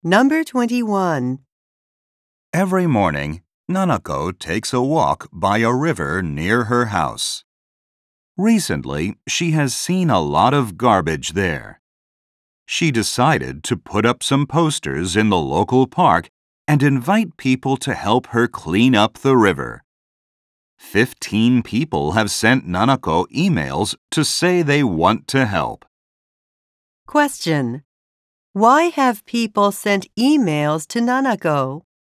Number 21. Every morning, Nanako takes a walk by a river near her house. Recently, she has seen a lot of garbage there. She decided to put up some posters in the local park and invite people to help her clean up the river. 15 people have sent Nanako emails to say they want to help. Question. Why have people sent emails to Nanako?